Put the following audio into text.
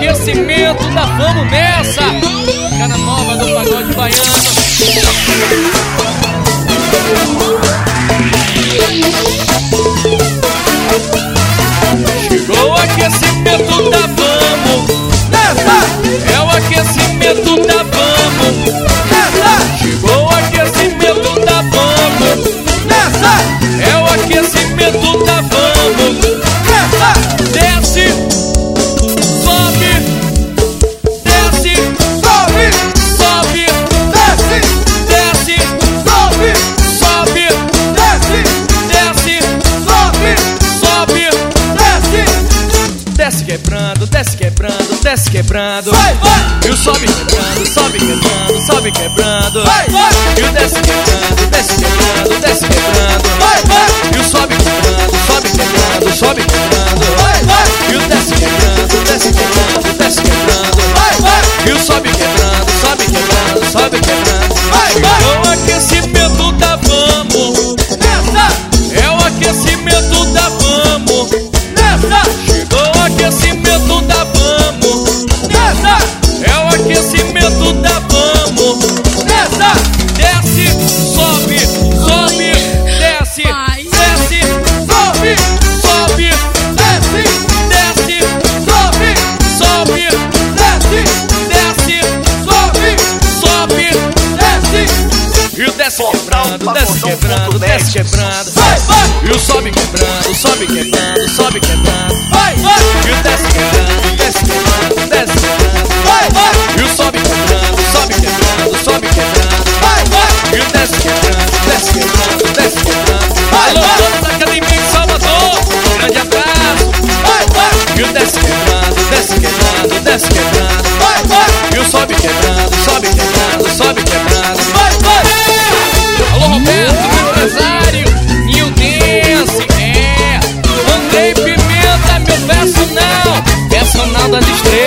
aquecimento da Vamos Nessa, cara nova do pagode baiano. Chegou o aquecimento da Vamos Nessa, é o aquecimento da Vamos Nessa. Chegou o aquecimento da Vamos Nessa, é o aquecimento da Vamos Nessa. Desce, sobe, desce, sobe, sobe, desce, desce, sobe, sobe, desce, desce, sobe, sobe, desce. Desce quebrando, desce quebrando, desce quebrando. Vai, vai. E o sobe quebrando, sobe quebrando, sobe quebrando. Vai, vai. E o desce quebrando, desce quebrando, desce quebrando. Vai, vai. E o sobe quebrando, sobe quebrando, sobe quebrando. Vai, vai. E o desce quebrando, desce quebrando, desce quebrando. Vai, vai. E o sobe quebrando, sobe quebrando, sobe quebrando. Vai, vai. É o aquecimento da Vamos Nessa, é o aquecimento da Vamos Nessa. Chegou o aquecimento da Vamos Nessa, é o aquecimento da Vamos Nessa. Desce, sobe, sobe, desce, desce, sobe, sobe, desce, desce, sobe, sobe, desce, desce, sobe, sobe, desce. E o desce quebrando, desce quebrando, desce quebrando. Vai, vai. E o sobe quebrando, sobe quebrando, sobe quebrando. Vai, vai. E o desce quebrando, desce quebrando, desce quebrando. Vai, vai. E o sobe quebrando, sobe quebrando, sobe quebrando. Vai, vai. E o desce quebrando, desce quebrando, desce quebrando. Alô, todos da academia em Salvador, grande abraço. Vai, vai. E o desce quebrando, desce quebrando, desce quebrando. Vai, vai. E o sobe quebrando, sobe quebrando, sobe quebrando. Vai, vai. Alô, Roberto, meu empresário, Nildense, Andrei Pimenta, meu personal das estrelas.